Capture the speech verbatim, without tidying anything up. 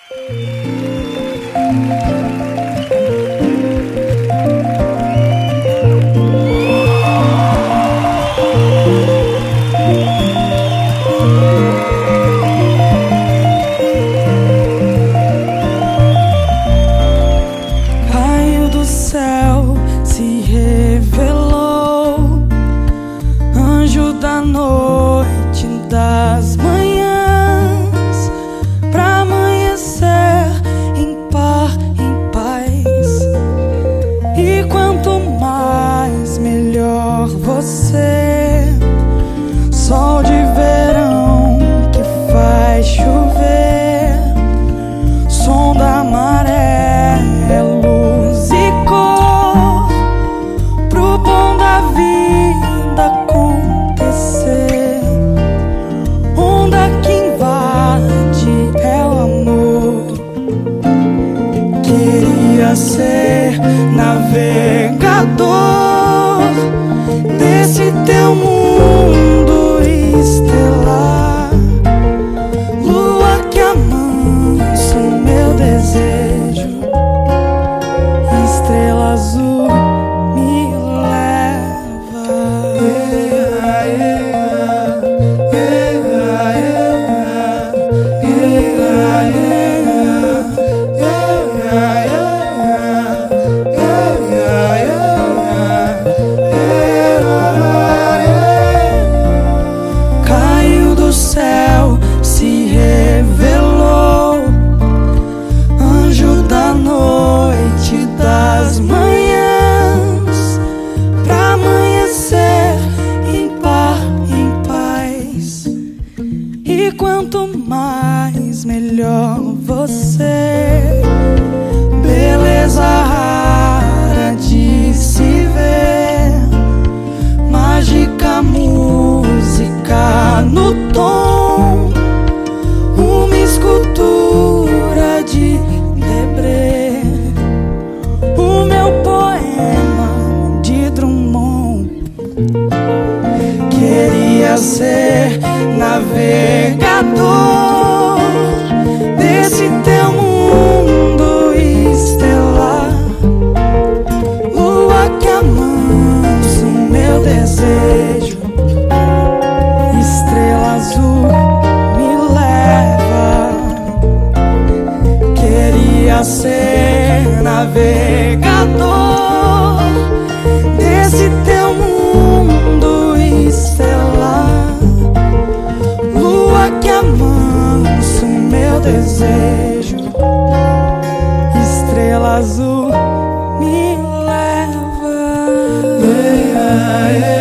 Raio do céu se revelou, anjo da noite, das manhãs, pra amanhecer em par, em paz. E quanto mais, melhor você. Sol de verão que faz chover, som da maré, luz e cor, pro bom da vida acontecer. Onda que invade é o amor. Queria ser navegador desse teu mundo estelar, lua que amansa o meu desejo, estrela azul me leva. Caiu do céu, se revelou, anjo da noite, das manhãs, pra amanhecer em par, em paz. E quanto mais, melhor você. Beleza rara de se ver, mágica música no tom, uma escultura de Debré, o meu poema de Drummond. Queria ser navegador desse teu mundo estelar, lua que amansa o meu desejo, estrela azul me leva. Queria ser navegador desse teu mundo estelar, lua que amansa o meu desejo, estrela azul me leva.